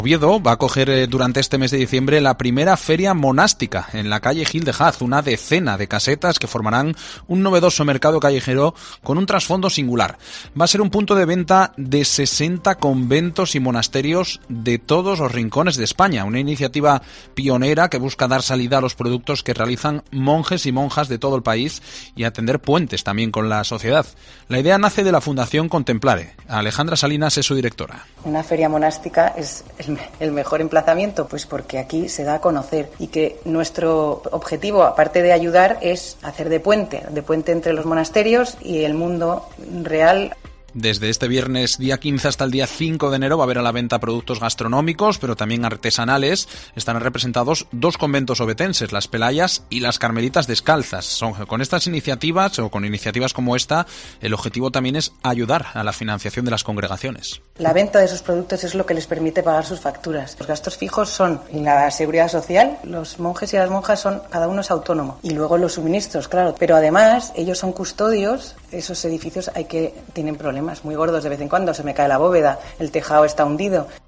Oviedo va a acoger durante este mes de diciembre la primera feria monástica en la calle Gil de Haz, una decena de casetas que formarán un novedoso mercado callejero con un trasfondo singular. Va a ser un punto de venta de 60 conventos y monasterios de todos los rincones de España, una iniciativa pionera que busca dar salida a los productos que realizan monjes y monjas de todo el país y atender puentes también con la sociedad. La idea nace de la Fundación Contemplare. Alejandra Salinas es su directora. Una feria monástica es el mejor emplazamiento, pues porque aquí se da a conocer y que nuestro objetivo, aparte de ayudar, es hacer de puente entre los monasterios y el mundo real. Desde este viernes día 15 hasta el día 5 de enero va a haber a la venta productos gastronómicos, pero también artesanales. Están representados 2 conventos ovetenses, las Pelayas y las Carmelitas Descalzas. Con estas iniciativas, o con iniciativas como esta, el objetivo también es ayudar a la financiación de las congregaciones. La venta de esos productos es lo que les permite pagar sus facturas. Los gastos fijos son la seguridad social, los monjes y las monjas cada uno es autónomo. Y luego los suministros, claro. Pero además, ellos son custodios, esos edificios tienen problemas muy gordos de vez en cuando, se me cae la bóveda, el tejado está hundido.